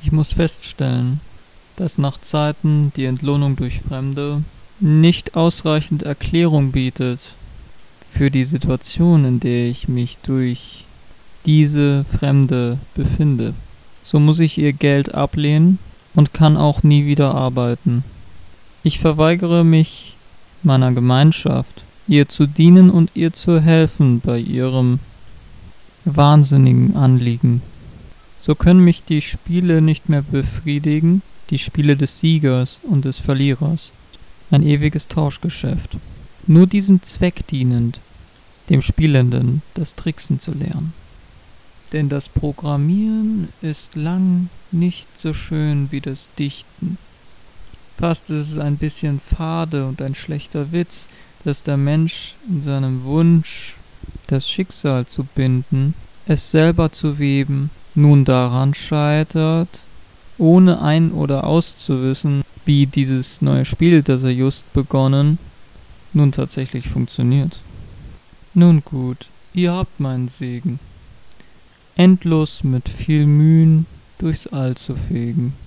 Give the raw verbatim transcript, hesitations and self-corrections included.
Ich muss feststellen, dass nach Zeiten die Entlohnung durch Fremde nicht ausreichend Erklärung bietet für die Situation, in der ich mich durch diese Fremde befinde. So muss ich ihr Geld ablehnen und kann auch nie wieder arbeiten. Ich verweigere mich meiner Gemeinschaft, ihr zu dienen und ihr zu helfen bei ihrem wahnsinnigen Anliegen. So können mich die Spiele nicht mehr befriedigen, die Spiele des Siegers und des Verlierers. Ein ewiges Tauschgeschäft. Nur diesem Zweck dienend, dem Spielenden das Tricksen zu lernen. Denn das Programmieren ist lang nicht so schön wie das Dichten. Fast ist es ein bisschen fade und ein schlechter Witz, dass der Mensch in seinem Wunsch, das Schicksal zu binden, es selber zu weben, nun daran scheitert, ohne ein- oder auszuwissen, wie dieses neue Spiel, das er just begonnen, nun tatsächlich funktioniert. Nun gut, ihr habt meinen Segen. Endlos mit viel Mühen durchs All zu fegen.